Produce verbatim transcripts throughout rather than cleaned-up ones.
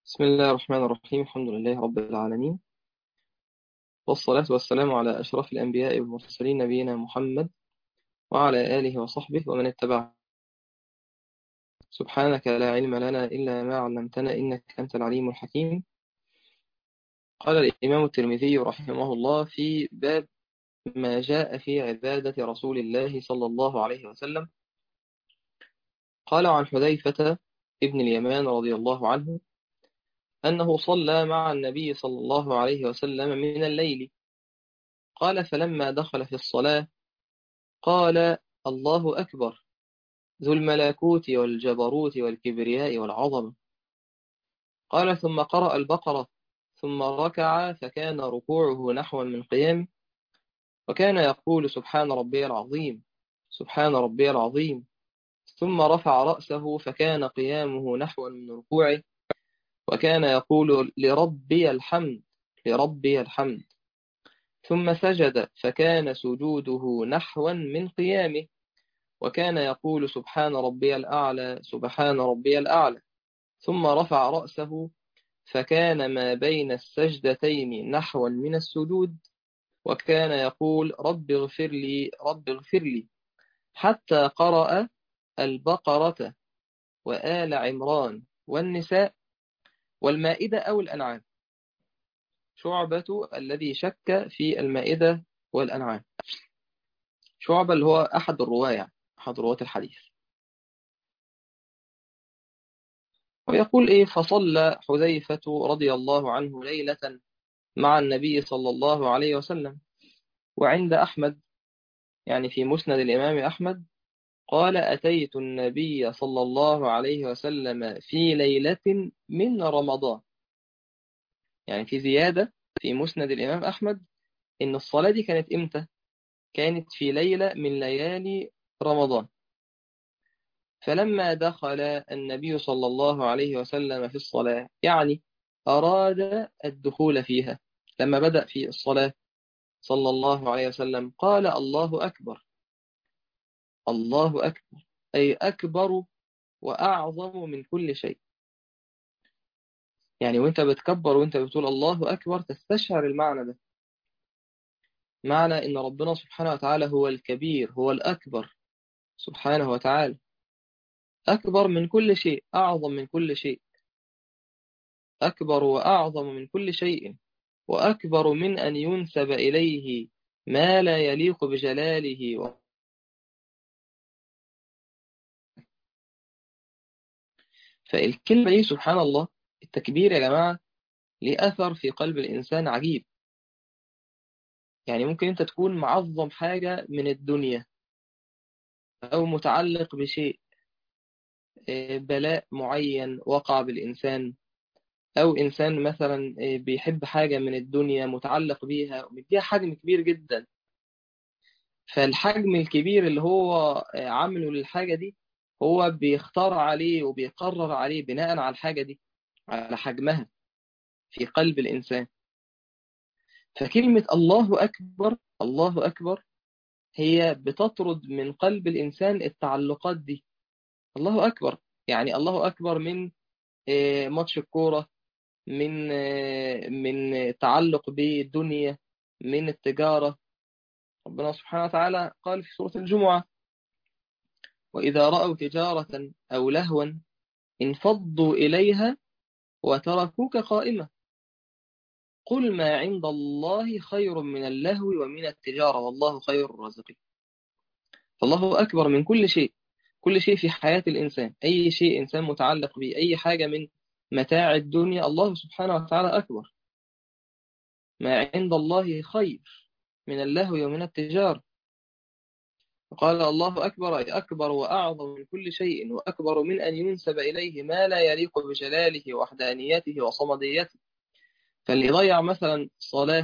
بسم الله الرحمن الرحيم. الحمد لله رب العالمين، والصلاة والسلام على أشرف الأنبياء والمرسلين نبينا محمد وعلى آله وصحبه ومن اتبعه. سبحانك لا علم لنا إلا ما علمتنا إنك أنت العليم الحكيم. قال الإمام الترمذي رحمه الله في باب ما جاء في عبادة رسول الله صلى الله عليه وسلم. قال عن حذيفة ابن اليمان رضي الله عنه أنه صلى مع النبي صلى الله عليه وسلم من الليل. قال فلما دخل في الصلاة قال: الله أكبر، ذو الملكوت والجبروت والكبرياء والعظمة. قال ثم قرأ البقرة، ثم ركع فكان ركوعه نحوا من قيامه، وكان يقول: سبحان ربي العظيم، سبحان ربي العظيم. ثم رفع رأسه فكان قيامه نحوا من ركوعه، وكان يقول: لربي الحمد، لربي الحمد. ثم سجد فكان سجوده نحوا من قيامه، وكان يقول: سبحان ربي الأعلى، سبحان ربي الأعلى. ثم رفع رأسه فكان ما بين السجدتين نحوا من السجود، وكان يقول: رب اغفر لي، رب اغفر لي، حتى قرأ البقرة وآل عمران والنساء والمائدة أو الأنعام. شعبة الذي شك في المائدة والأنعام. شعبة اللي هو أحد الرواة، يعني أحد رواة الحديث. ويقول إيه: فصلى حذيفة رضي الله عنه ليلة مع النبي صلى الله عليه وسلم. وعند أحمد، يعني في مسند الإمام أحمد، قال: أتيت النبي صلى الله عليه وسلم في ليلة من رمضان. يعني في زيادة في مسند الإمام أحمد إن الصلاة دي كانت إمتى؟ كانت في ليلة من ليالي رمضان. فلما دخل النبي صلى الله عليه وسلم في الصلاة، يعني أراد الدخول فيها، لما بدأ في الصلاة صلى الله عليه وسلم قال: الله أكبر، الله أكبر، أي أكبر وأعظم من كل شيء. يعني وانت بتكبر وانت بتقول الله أكبر تستشعر المعنى ده، معنى إن ربنا سبحانه وتعالى هو الكبير، هو الأكبر سبحانه وتعالى، أكبر من كل شيء، أعظم من كل شيء، أكبر وأعظم من كل شيء، وأكبر من أن ينسب إليه ما لا يليق بجلاله و... فالكلمة دي سبحان الله، التكبير يا جماعة ليه أثر في قلب الإنسان عجيب. يعني ممكن أنت تكون معظم حاجة من الدنيا، أو متعلق بشيء، آه، بلاء معين وقع بالإنسان، أو إنسان مثلا آه، بيحب حاجة من الدنيا متعلق بيها ومديها حجم كبير جدا. فالحجم الكبير اللي هو آه، عامله للحاجة دي، هو بيختار عليه وبيقرر عليه بناء على الحاجة دي، على حجمها في قلب الإنسان. فكلمة الله أكبر، الله أكبر، هي بتطرد من قلب الإنسان التعلقات دي. الله أكبر، يعني الله أكبر من آه، ماتش الكورة، من آه، من تعلق بالدنيا، من التجارة. ربنا سبحانه وتعالى قال في سورة الجمعة: وإذا رأوا تجارة أو لهوا انفضوا إليها وتركوك قائمة، قل ما عند الله خير من اللهو ومن التجارة والله خير الرازقين. فالله أكبر من كل شيء، كل شيء في حياة الإنسان، أي شيء إنسان متعلق به، أي حاجة من متاع الدنيا، الله سبحانه وتعالى أكبر. ما عند الله خير من اللهو ومن التجارة. قال: الله أكبر، أي أكبر وأعظم من كل شيء، وأكبر من أن ينسب إليه ما لا يليق بجلاله ووحدانيته وصمديته. فاللي يضيع مثلا صلاة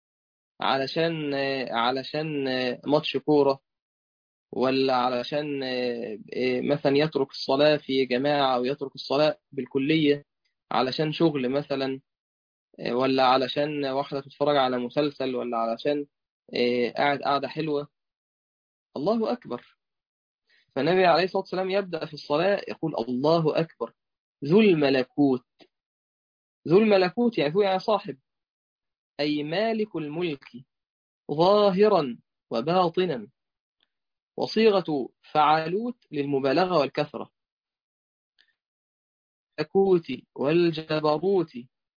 علشان علشان ماتش كورة، ولا علشان مثلا يترك الصلاة في جماعة، أو يترك الصلاة بالكلية علشان شغل مثلا، ولا علشان واحدة تتفرج على مسلسل، ولا علشان قاعد قاعدة حلوة، الله أكبر. فالنبي عليه الصلاة والسلام يبدأ في الصلاة يقول: الله أكبر، ذو الملكوت. ذو الملكوت يعني ذو يعني صاحب، أي مالك الملك ظاهرا وباطنا، وصيغة فعالوت للمبالغة والكثرة. الملكوت والجبروت،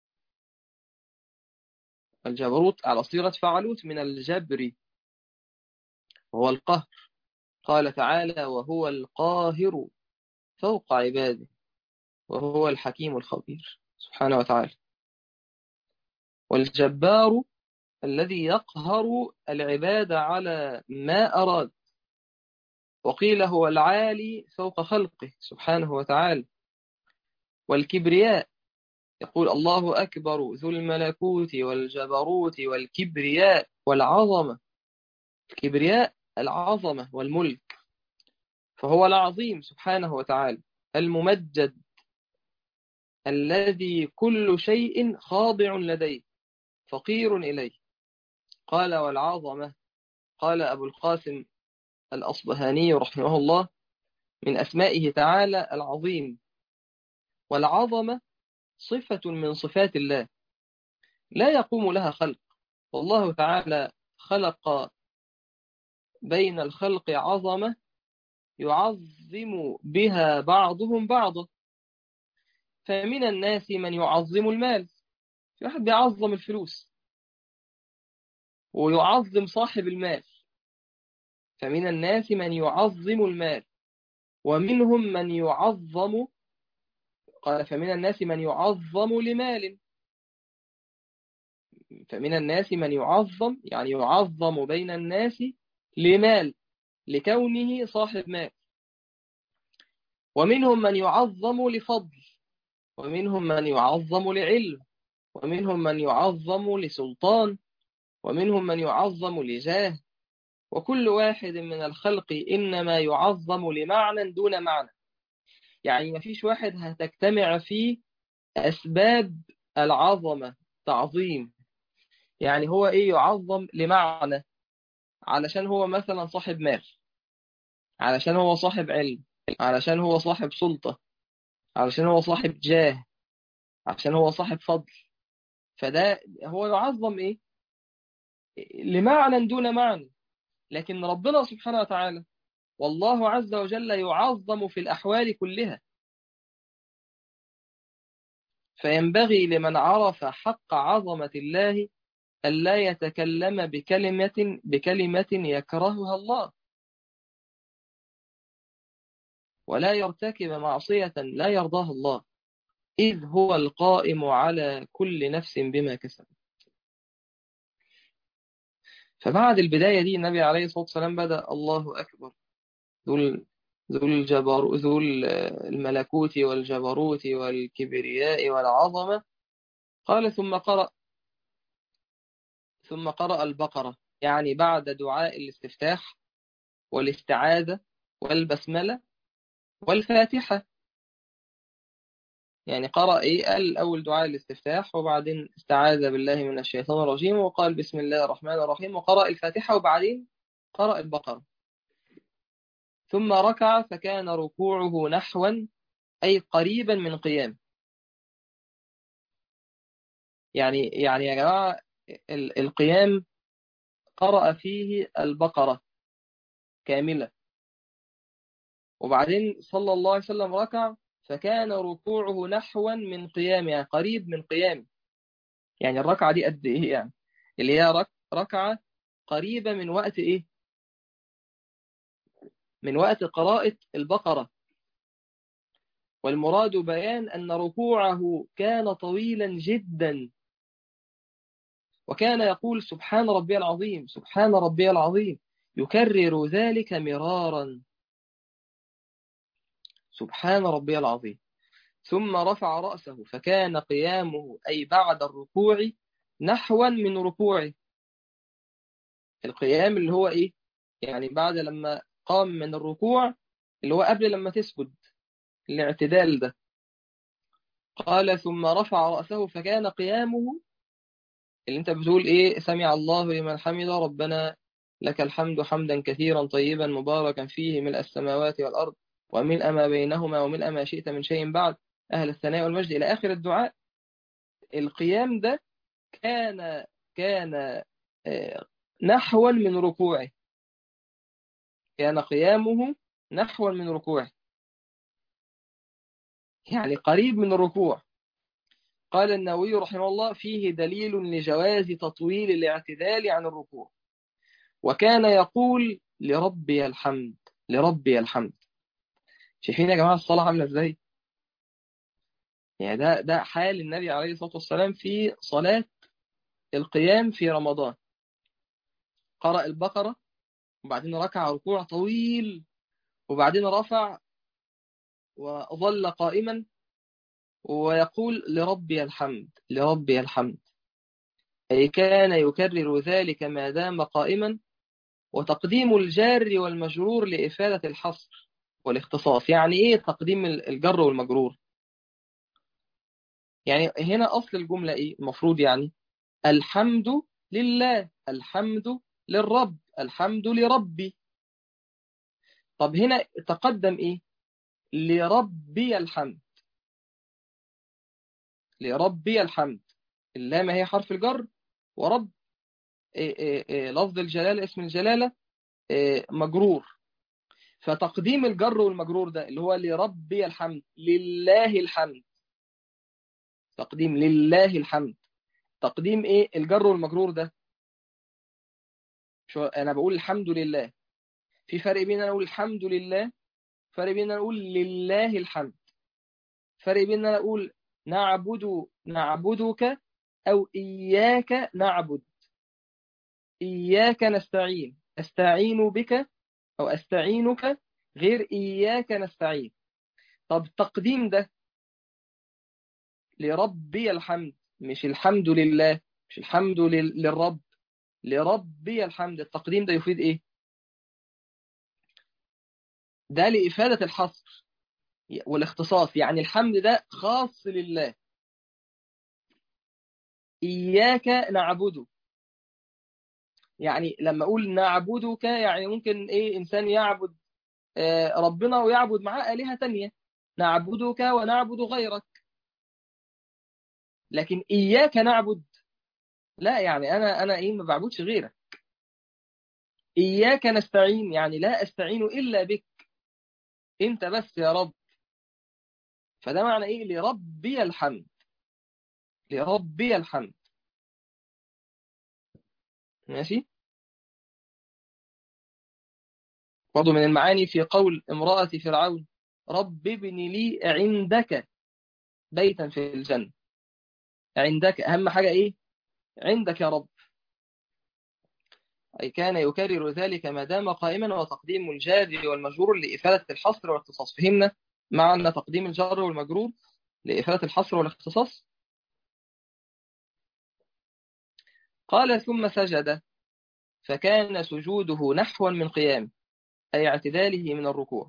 الجبروت على صيغة فعلوت من الجبر وهو القهر. قال تعالى: وهو القاهر فوق عباده وهو الحكيم الخبير سبحانه وتعالى. والجبار الذي يقهر العباد على ما أراد. وقيل هو العالي فوق خلقه سبحانه وتعالى. والكبرياء، يقول: الله أكبر ذو الملكوت والجبروت والكبرياء والعظمة. الكبرياء العظمة والملك، فهو العظيم سبحانه وتعالى الممجد الذي كل شيء خاضع لديه فقير إليه. قال: والعظمة، قال أبو القاسم الأصبهاني رحمه الله: من أسمائه تعالى العظيم. والعظمة صفة من صفات الله لا يقوم لها خلق، والله تعالى خلق بين الخلق عظمة يعظم بها بعضهم بعضا. فمن الناس من يعظم المال، في واحد بيعظم الفلوس ويعظم صاحب المال. فمن الناس من يعظم المال ومنهم من يعظم، قال: فمن الناس من يعظم لمال. فمن الناس من يعظم يعني يعظم بين الناس لمال، لكونه صاحب مال. ومنهم من يعظم لفضل، ومنهم من يعظم لعلم، ومنهم من يعظم لسلطان، ومنهم من يعظم لجاه. وكل واحد من الخلق إنما يعظم لمعنى دون معنى. يعني ما فيش واحد هتجتمع فيه أسباب العظمة تعظيم. يعني هو إيه؟ يعظم لمعنى علشان هو مثلا صاحب مال، علشان هو صاحب علم، علشان هو صاحب سلطة، علشان هو صاحب جاه، عشان هو صاحب فضل. فده هو يعظم إيه؟ لمعنى دون معنى. لكن ربنا سبحانه وتعالى والله عز وجل يعظم في الأحوال كلها. فينبغي لمن عرف حق عظمة الله ألا يتكلم بكلمة بكلمة يكرهها الله، ولا يرتكب معصية لا يرضاها الله، إذ هو القائم على كل نفس بما كسبت. فبعد البداية دي النبي عليه الصلاة والسلام بدأ: الله أكبر ذو ال- ذو الجبر ذو ال- الملكوت والجبروت والكبرياء والعظمة. قال: ثم قرأ ثم قرأ البقرة، يعني بعد دعاء الاستفتاح والاستعاذة والبسملة والفاتحة. يعني قرأ إيه؟ قال أول دعاء الاستفتاح، وبعدين استعاذ بالله من الشيطان الرجيم، وقال بسم الله الرحمن الرحيم، وقرأ الفاتحة، وبعدين قرأ البقرة. ثم ركع فكان ركوعه نحوا، أي قريبا من قيام. يعني يعني يا جماعة، ال- القيام قرأ فيه البقرة كاملة، وبعدين صلى الله عليه وسلم ركع فكان ركوعه نحوا من قيام، يعني قريب من قيام. يعني الركعة دي قد إيه يعني؟ اللي هي رك ركعة قريبة من وقت إيه؟ من وقت قراءة البقرة. والمراد بيان أن ركوعه كان طويلا جدا، وكان يقول: سبحان ربي العظيم، سبحان ربي العظيم، يكرر ذلك مرارا: سبحان ربي العظيم. ثم رفع رأسه فكان قيامه أي بعد الركوع نحوا من ركوعه. القيام اللي هو إيه؟ يعني بعد لما قام من الركوع، اللي هو قبل لما تسجد، الاعتدال ده. قال: ثم رفع رأسه فكان قيامه، اللي انت بتقول ايه: سمع الله لمن حمد ربنا لك الحمد حمدا كثيرا طيبا مباركا فيه ملء السماوات والأرض وملء ما بينهما وملء ما شئت من شيء بعد أهل الثناء والمجد إلى آخر الدعاء. القيام ده كان كان نحوا من ركوعه، كان قيامه نحوا من ركوعه، يعني قريب من الركوع. قال النووي رحمه الله: فيه دليل لجواز تطويل الاعتدال عن الركوع، وكان يقول لربي الحمد، لربي الحمد. شايفين يا جماعة الصلاة عاملة ازاي؟ يعني ده ده حال النبي عليه الصلاة والسلام في صلاة القيام في رمضان. قرأ البقرة، وبعدين ركع ركوع طويل، وبعدين رفع وظل قائما ويقول لربي الحمد، لربي الحمد، أي كان يكرر ذلك ما دام قائما. وتقديم الجار والمجرور لإفادة الحصر والاختصاص. يعني إيه تقديم الجر والمجرور؟ يعني هنا أصل الجملة إيه المفروض؟ يعني الحمد لله، الحمد للرب، الحمد لربي. طب هنا تقدم إيه؟ لربي الحمد، لربي الحمد. اللام هي حرف الجر، ورب إيه إيه إيه لفظ الجلالة، اسم الجلالة إيه مجرور. فتقديم الجر والمجرور ده اللي هو لربي الحمد، لله الحمد، تقديم لله الحمد. تقديم ايه الجر والمجرور ده؟ شو انا بقول الحمد لله، في فرق بين انا اقول الحمد لله، فرق بين انا اقول لله الحمد، فرق بين انا اقول نعبد نعبدك او اياك نعبد، اياك نستعين، استعين بك او استعينك، غير اياك نستعين. طب التقديم ده لربي الحمد، مش الحمد لله، مش الحمد لل- للرب، لربي الحمد. التقديم ده يفيد ايه؟ ده لإفادة الحصر والاختصاص، يعني الحمد ده خاص لله. إياك نعبده، يعني لما أقول نعبدك يعني ممكن إيه إنسان يعبد آه، ربنا ويعبد معاه آلهة تانية، نعبدك ونعبد غيرك. لكن إياك نعبد لا، يعني أنا أنا إيه ما بعبدش غيرك. إياك نستعين يعني لا أستعين إلا بك، أنت بس يا رب. فده معنى إيه لربي الحمد، لربي الحمد. ماشي. برضو من المعاني في قول امرأة فرعون: رب ابن لي عندك بيتا في الجنة. عندك أهم حاجة إيه؟ عندك يا رب. أي كان يكرر ذلك ما دام قائما. وتقديم الجار والمجرور لإفادة الحصر والاختصاص. فهمنا معنى تقديم الجار والمجرور لإفادة الحصر والاختصاص. قال: ثم سجد فكان سجوده نحوا من قيام، أي اعتداله من الركوع.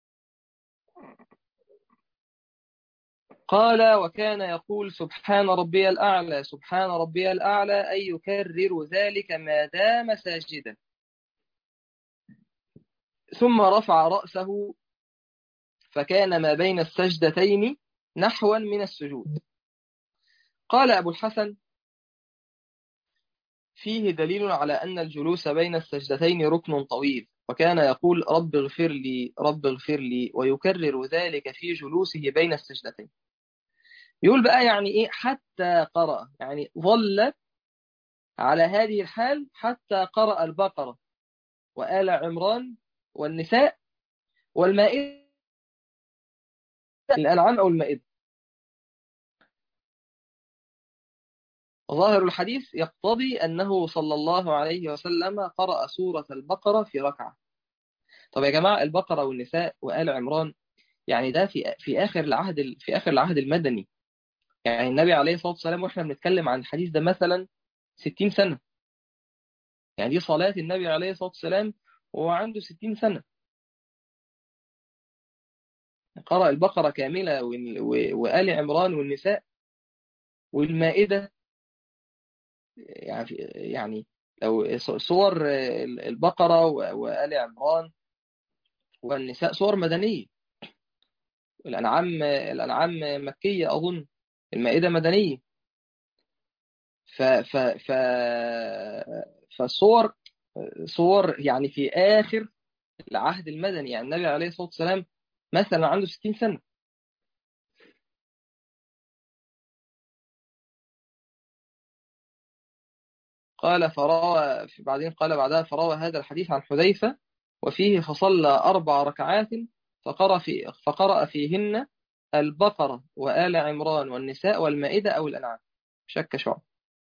قال: وكان يقول سبحان ربي الأعلى، سبحان ربي الأعلى، أي يكرر ذلك ما دام ساجدا. ثم رفع رأسه فكان ما بين السجدتين نحوا من السجود. قال أبو الحسن: فيه دليل على أن الجلوس بين السجدتين ركن طويل، وكان يقول رب اغفر لي، رب اغفر لي، ويكرر ذلك في جلوسه بين السجدتين. يقول بقى يعني إيه حتى قرأ، يعني ظل على هذه الحال حتى قرأ البقرة وآل عمران والنساء والمائدة، الأنعام أو المائدة. ظاهر الحديث يقتضي أنه صلى الله عليه وسلم قرأ سورة البقرة في ركعة. طب يا جماعة البقرة والنساء وآل عمران يعني ده في في آخر العهد في آخر العهد المدني. يعني النبي عليه الصلاة والسلام وإحنا بنتكلم عن الحديث ده مثلا ستين سنة. يعني دي صلاة النبي عليه الصلاة والسلام وهو عنده ستين سنة. قرأ البقرة كاملة وال- و- وآل عمران والنساء والمائدة. يعني يعني لو صور البقرة وآل عمران والنساء صور مدنية. الأنعام الأنعام مكية أظن، المائدة مدنية. ف ف ف فصور صور يعني في آخر العهد المدني، يعني النبي عليه الصلاة والسلام مثلا عنده ستين سنة. قال فروى بعدين قال بعدها فروى هذا الحديث عن حذيفة وفيه فصلى أربع ركعات فقرأ في فقرأ فيهن البقرة وآل عمران والنساء والمائدة أو الأنعام. شك شعب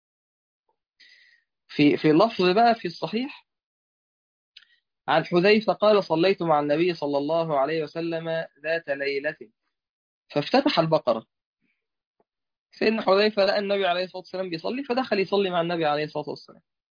في في اللفظ بقى في الصحيح عن حذيفة قال صليت مع النبي صلى الله عليه وسلم ذات ليلة فافتتح البقرة. سيدنا حذيفة لقى النبي عليه الصلاة والسلام بيصلي فدخل يصلي مع النبي عليه الصلاة والسلام.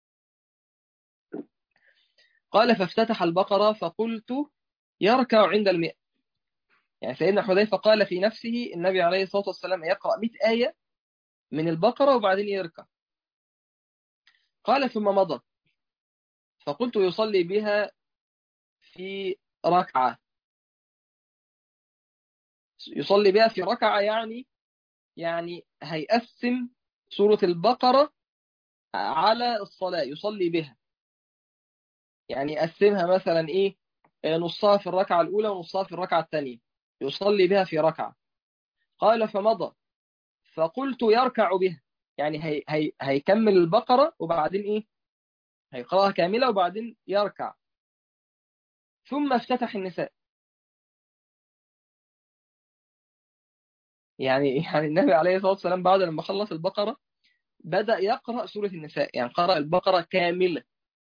قال فافتتح البقرة فقلت يركع عند المئة. يعني سيدنا حذيفة قال في نفسه النبي عليه الصلاة والسلام يقرأ مئة آية من البقرة وبعدين يركع. قال ثم مضى فقلت يصلي بها في ركعة. يصلي بها في ركعة يعني يعني هيقسم سورة البقرة على الصلاة يصلي بها. يعني يقسمها مثلا إيه، نصها في الركعة الأولى ونصها في الركعة الثانية يصلي بها في ركعة. قال فمضى فقلت يركع بها، يعني هي هي هيكمل البقرة وبعدين إيه هيقرأها كاملة وبعدين يركع. ثم افتتح النساء. يعني يعني النبي عليه الصلاة والسلام بعد لما خلص البقرة بدأ يقرأ سورة النساء، يعني قرأ البقرة كاملة.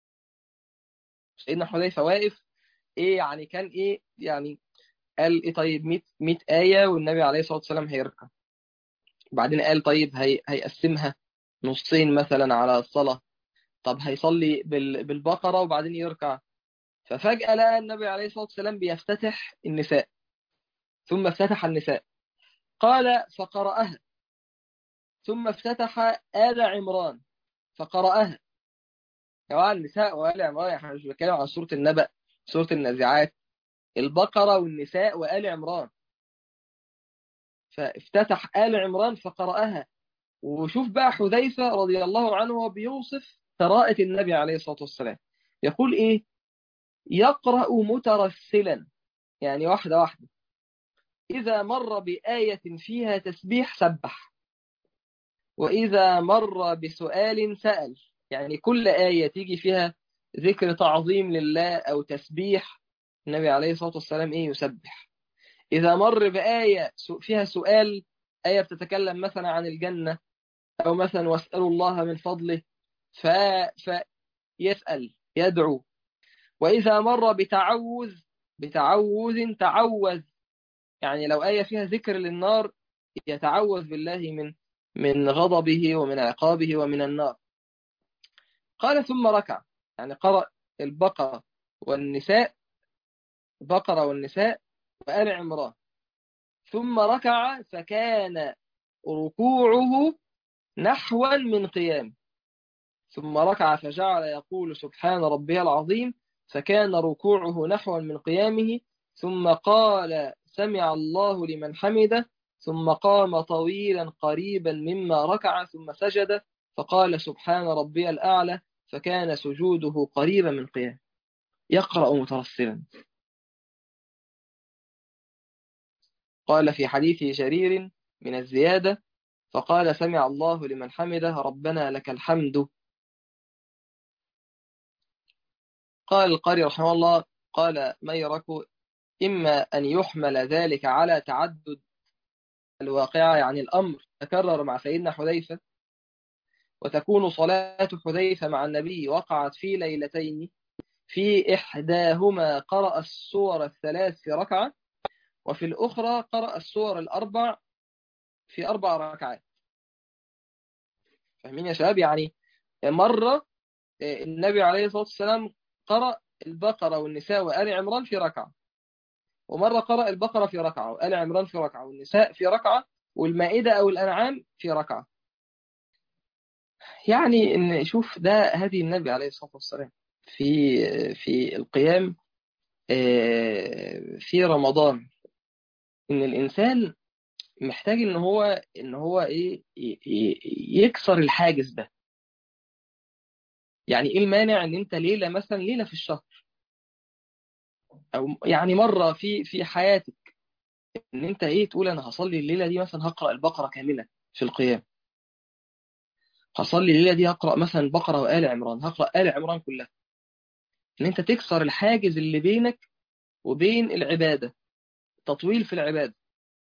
سيدنا حذيفة واقف إيه يعني كان إيه يعني قال إيه طيب مئة مئة آية والنبي عليه الصلاة والسلام هيركع. بعدين قال طيب هي هيقسمها نصين مثلا على الصلاة. طب هيصلي بال... بالبقرة وبعدين يركع. ففجأة لقى النبي عليه الصلاة والسلام بيفتتح النساء. ثم افتتح النساء قال فقرأها. ثم افتتح آل عمران فقرأها. سواء النساء وآل عمران، احنا مش بنتكلم عن سورة النبأ، سورة النازعات، البقرة والنساء وآل عمران. فافتتح آل عمران فقرأها. وشوف بقى حذيفة رضي الله عنه وهو بيوصف قراءة النبي عليه الصلاة والسلام يقول إيه يقرأ مترسلا، يعني واحدة واحدة. إذا مر بآية فيها تسبيح سبح، وإذا مر بسؤال سأل. يعني كل آية تيجي فيها ذكر تعظيم لله أو تسبيح النبي عليه الصلاة والسلام إيه يسبح. إذا مر بآية فيها سؤال، آية بتتكلم مثلا عن الجنة أو مثلا واسألوا الله من فضله ف... فيسأل يدعو. وإذا مر بتعوذ بتعوذ تعوذ، يعني لو آية فيها ذكر للنار يتعوذ بالله من من غضبه ومن عقابه ومن النار. قال ثم ركع، يعني قرأ البقرة والنساء، بقرة والنساء وآل عمران. ثم ركع فكان ركوعه نحوا من قيام. ثم ركع فجعل يقول سبحان ربي العظيم فكان ركوعه نحوا من قيامه. ثم قال سمع الله لمن حمده. ثم قام طويلا قريبا مما ركع ثم سجد فقال سبحان ربي الأعلى فكان سجوده قريبا من قيام. يقرأ مترسلا. قال في حديث جرير من الزيادة فقال سمع الله لمن حمده ربنا لك الحمد. قال القاري رحمه الله قال ميرك إما أن يحمل ذلك على تعدد الواقعة، يعني الأمر تكرر مع سيدنا حذيفة وتكون صلاة حذيفة مع النبي وقعت في ليلتين في إحداهما قرأ السور الثلاث في ركعة وفي الأخرى قرأ السور الأربع في أربع ركعات. فاهمين يا شباب؟ يعني مرة النبي عليه الصلاة والسلام قرأ البقرة والنساء وآل عمران في ركعة، ومرة قرأ البقرة في ركعة وآل عمران في ركعة والنساء في ركعة والمائدة أو الأنعام في ركعة. يعني إن شوف ده هدي النبي عليه الصلاة والسلام في في القيام في رمضان. إن الإنسان محتاج إن هو إن هو إيه ي- ي- يكسر الحاجز ده. يعني ايه المانع ان انت ليلة مثلا، ليلة في الشهر، او يعني مرة في في حياتك، ان انت ايه تقول انا هصلي الليلة دي مثلا هقرأ البقرة كاملة في القيام، هصلي الليلة دي هقرأ مثلا بقرة وآل عمران، هقرأ آل عمران كلها. ان انت تكسر الحاجز اللي بينك وبين العبادة، تطويل في العبادة،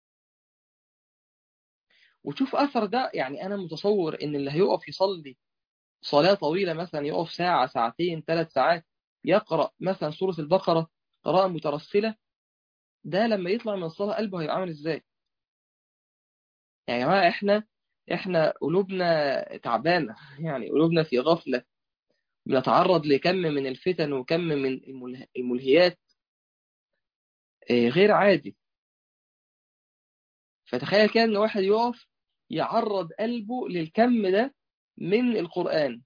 وتشوف أثر ده. يعني أنا متصور إن اللي هيقف يصلي صلاة طويلة مثلا، يقف ساعة ساعتين ثلاث ساعات يقرأ مثلا سورة البقرة قراءة مترسلة، ده لما يطلع من الصلاة قلبه هيبقى عامل إزاي؟ يعني يا جماعة إحنا إحنا قلوبنا تعبانة يعني قلوبنا في غفلة، بنتعرض لكم من الفتن وكم من المله- الملهيات آه، غير عادي. فتخيل كده إن واحد يقف يعرض قلبه للكم ده من القرآن،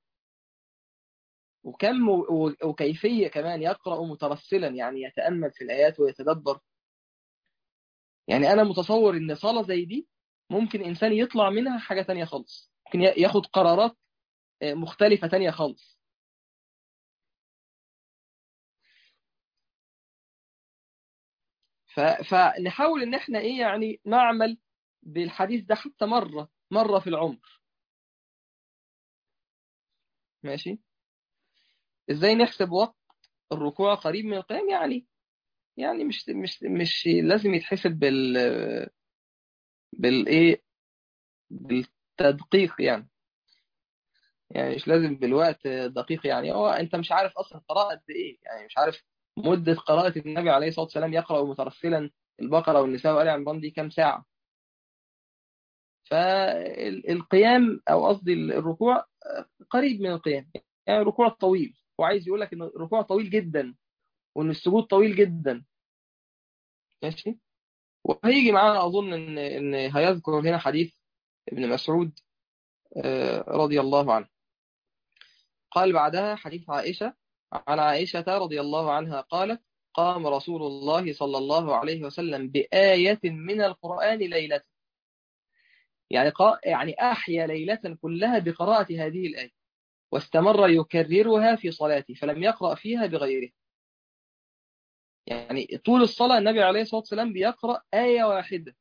وكم و- وكيفية كمان يقرأ مترسلا، يعني يتأمل في الآيات ويتدبر. يعني أنا متصور إن صلاة زي دي ممكن إنسان يطلع منها حاجة تانية خالص، ممكن ي- ياخد قرارات آه، مختلفة تانية خالص. ف... فنحاول إن إحنا إيه يعني نعمل بالحديث ده حتى مرة مرة في العمر. ماشي. إزاي نحسب وقت الركوع قريب من القيام؟ يعني يعني مش مش مش لازم يتحسب بال بالإيه بالتدقيق يعني. يعني مش لازم بالوقت دقيق، يعني هو انت مش عارف اصلا قراءة قد ايه، يعني مش عارف مدة قراءة النبي عليه الصلاة والسلام يقرأ مترسلا البقرة والنساء وآل عمران دي كام ساعة. فالقيام او قصدي الركوع قريب من القيام، يعني الركوع طويل، وعايز يقول لك ان الركوع طويل جدا وان السجود طويل جدا. ماشي. وهيجي معانا اظن ان ان هيذكر هنا حديث ابن مسعود آه، رضي الله عنه. قال بعدها حديث عائشة، عن عائشة رضي الله عنها قالت: قام رسول الله صلى الله عليه وسلم بآية من القرآن ليلة، يعني قا... يعني أحيا ليلة كلها بقراءة هذه الآية، واستمر يكررها في صلاته فلم يقرأ فيها بغيرها. يعني طول الصلاة النبي عليه الصلاة والسلام بيقرأ آية واحدة: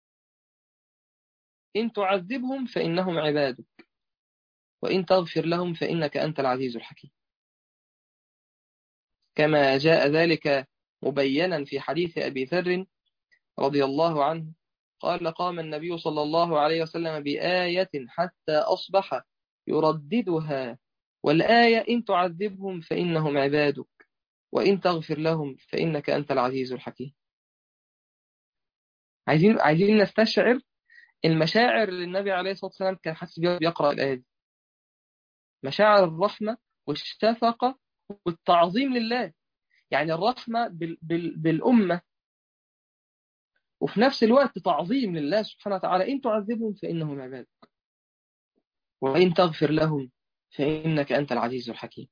إن تعذبهم فإنهم عبادك، وإن تغفر لهم فإنك أنت العزيز الحكيم. كما جاء ذلك مبينا في حديث أبي ذر رضي الله عنه قال: قام النبي صلى الله عليه وسلم بآية حتى أصبح يرددها، والآية: إن تعذبهم فإنهم عبادك، وإن تغفر لهم فإنك أنت العزيز الحكيم. عايزين عايزين نستشعر المشاعر اللي النبي عليه الصلاة والسلام كان حاسس بيها بيقرأ الآية دي، مشاعر الرحمة والشفقة والتعظيم لله. يعني الرحمة بال بال بالأمة، وفي نفس الوقت تعظيم لله سبحانه وتعالى: إن تعذبهم فإنهم عباد، وإن تغفر لهم فإنك أنت العزيز الحكيم.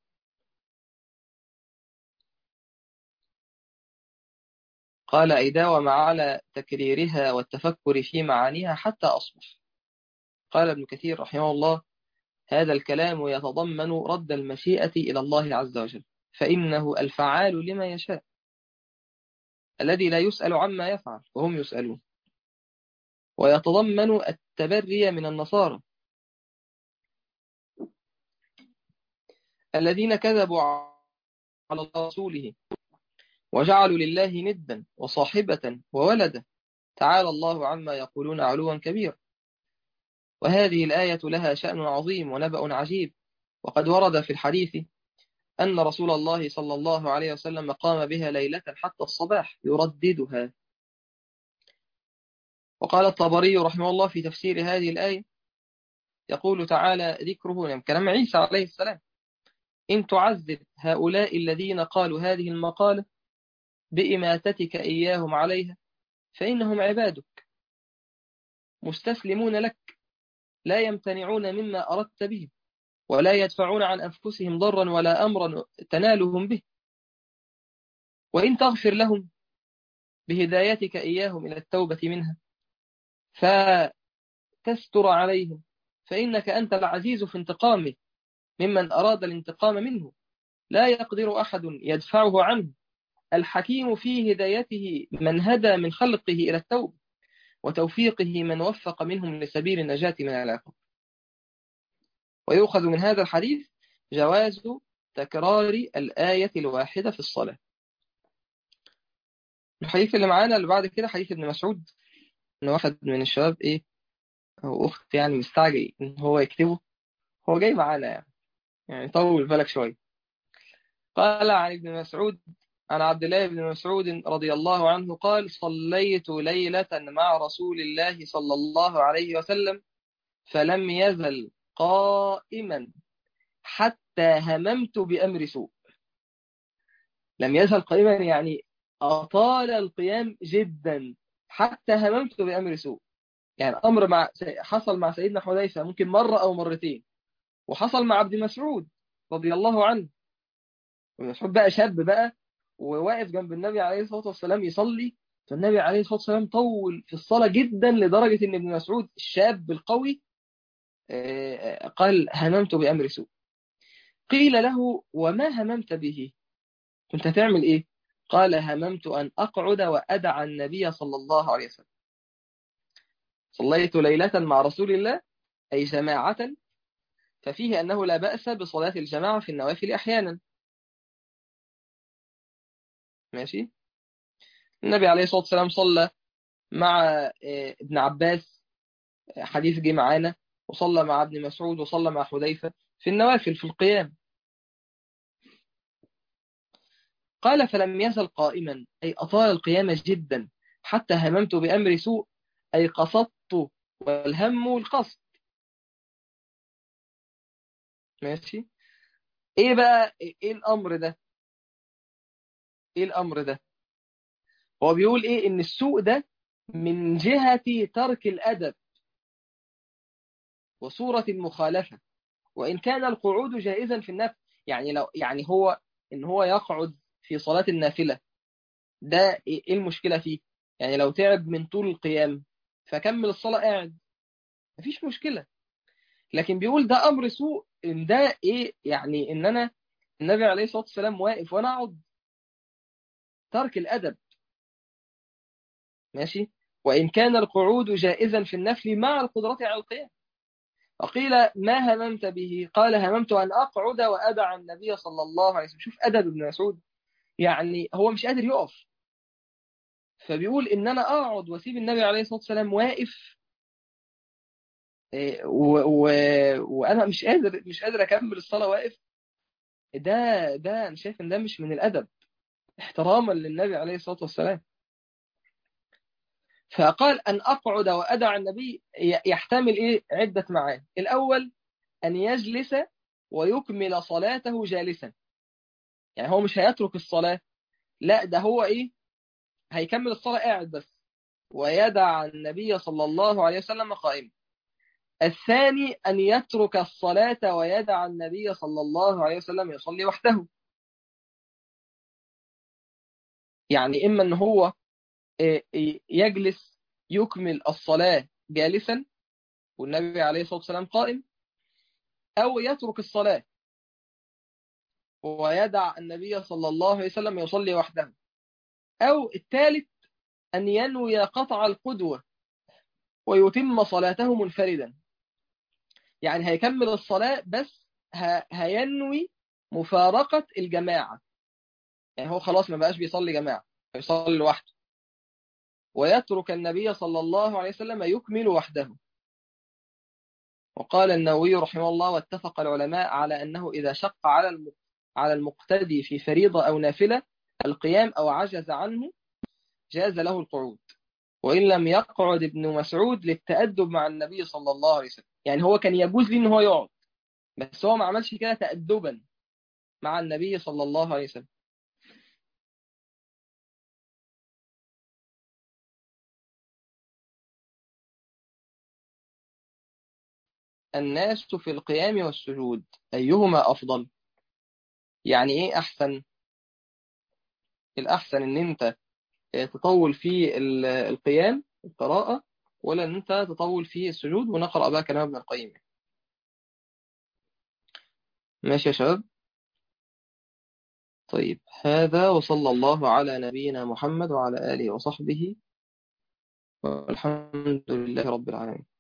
قال: أي داوم على تكريرها والتفكر في معانيها حتى أصبح. قال ابن كثير رحمه الله: هذا الكلام يتضمن رد المشيئة إلى الله عز وجل، فإنه الفعال لما يشاء، الذي لا يسأل عما يفعل وهم يسألون. ويتضمن التبري من النصارى الذين كذبوا على رسوله وجعلوا لله ندا وصاحبة وولدا، تعالى الله عما يقولون علوا كبيرا. وهذه الآية لها شأن عظيم ونبأ عجيب. وقد ورد في الحديث أن رسول الله صلى الله عليه وسلم قام بها ليلة حتى الصباح يرددها. وقال الطبري رحمه الله في تفسير هذه الآية، يقول تعالى ذكره، يعني كلام عيسى عليه السلام: إن تعذب هؤلاء الذين قالوا هذه المقالة بإماتتك إياهم عليها فإنهم عبادك مستسلمون لك، لا يمتنعون مما أردت به، ولا يدفعون عن أنفسهم ضرا ولا أمرا تنالهم به. وإن تغفر لهم بهدايتك إياهم إلى التوبة منها فتستر عليهم فإنك أنت العزيز في انتقامه ممن أراد الانتقام منه، لا يقدر أحد يدفعه عنه. الحكيم في هدايته من هدى من خلقه إلى التوبة، وتوفيقه من وفق منهم لسبيل النجاة من العقاب. ويؤخذ من هذا الحديث جواز تكرار الآية الواحدة في الصلاة. الحديث اللي معانا اللي بعد كده حديث ابن مسعود، إن واحد من الشباب إيه أو أخت يعني مستعجل إن هو يكتبه، هو جاي معانا يعني يعني طول بالك شوية. قال عن ابن مسعود عن عبد الله بن مسعود رضي الله عنه قال: صليت ليلة مع رسول الله صلى الله عليه وسلم فلم يزل قائما حتى هممت بأمر سوء. لم يزل قائما يعني أطال القيام جدا حتى هممت بأمر سوء. يعني أمر مع حصل مع سيدنا حذيفة ممكن مرة أو مرتين، وحصل مع عبد مسعود رضي الله عنه. ابن مسعود بقى شاب بقى وواقف جنب النبي عليه الصلاة والسلام يصلي، فالنبي عليه الصلاة والسلام طول في الصلاة جدا لدرجة إن ابن مسعود الشاب القوي قال: هممت بأمر سوء. قيل له: وما هممت به؟ كنت هتعمل إيه؟ قال: هممت أن أقعد وأدع النبي صلى الله عليه وسلم. صليت ليلة مع رسول الله أي جماعة، ففيه أنه لا بأس بصلاة الجماعة في النوافل أحيانا. ماشي. النبي عليه الصلاة والسلام صلى مع ابن عباس، حديث جه معانا، وصلى مع ابن مسعود، وصلى مع حذيفة في النوافل في القيام. قال: فلم يزل قائما أي أطال القيام جدا حتى هممت بأمر سوء أي قصدت، والهم القصد. ماشي. ايه بقى ايه الامر ده؟ ايه الامر ده؟ هو بيقول ايه؟ ان السوء ده من جهة ترك الادب وصورة المخالفة، وان كان القعود جائزا في النفل. يعني لو يعني هو ان هو يقعد في صلاة النافلة، ده ايه إيه المشكلة فيه؟ يعني لو تعب من طول القيام فكمل الصلاة قاعد، مفيش مشكلة. لكن بيقول ده امر سوء، ان ده ايه يعني؟ ان انا النبي عليه الصلاة والسلام واقف وانا اقعد، ترك الادب. ماشي. وإن كان القعود جائزا في النفل مع القدرة على القيام. فقيل: ما هممت به؟ قال: هممت أن أقعد وأدع النبي صلى الله عليه وسلم. شوف أدب ابن مسعود، يعني هو مش قادر يقف، فبيقول إن أنا أقعد وأسيب النبي عليه الصلاة والسلام واقف، إيه، و... و... وأنا مش قادر مش قادر أكمل الصلاة واقف. ده ده أنا شايف إن ده مش من الأدب، احتراما للنبي عليه الصلاة والسلام. فقال: أن أقعد وأدع النبي يحتمل إيه؟ عدة معاني. الأول أن يجلس ويكمل صلاته جالسا، يعني هو مش هيترك الصلاة، لا ده هو إيه؟ هيكمل الصلاة قاعد بس، ويدع النبي صلى الله عليه وسلم قائما. الثاني أن يترك الصلاة ويدع النبي صلى الله عليه وسلم يصلي وحده. يعني إما أن هو يجلس يكمل الصلاة جالسا والنبي عليه الصلاة والسلام قائم، أو يترك الصلاة ويدع النبي صلى الله عليه وسلم يصلي وحده. أو الثالث أن ينوي قطع القدوة ويتم صلاته منفردا، يعني هيكمل الصلاة بس ه... هينوي مفارقة الجماعة، يعني هو خلاص ما بقاش بيصلي جماعة، يصلي لوحده، ويترك النبي صلى الله عليه وسلم يكمل وحده. وقال النووي رحمه الله: واتفق العلماء على أنه إذا شق على الم... على المقتدي في فريضة أو نافلة القيام أو عجز عنه جاز له القعود، وإن لم يقعد ابن مسعود للتأدب مع النبي صلى الله عليه وسلم. يعني هو كان يجوز لي إن هو يقعد، بس هو ما عملش كده تأدبا مع النبي صلى الله عليه وسلم. الناس في القيام والسجود أيهما أفضل؟ يعني إيه أحسن؟ الأحسن إن أنت تطول في ال- القيام القراءة، ولا إن أنت تطول في السجود؟ ونقرأ بقى كلام ابن القيم. ماشي يا شباب. طيب، هذا وصلى الله على نبينا محمد وعلى آله وصحبه، والحمد لله رب العالمين.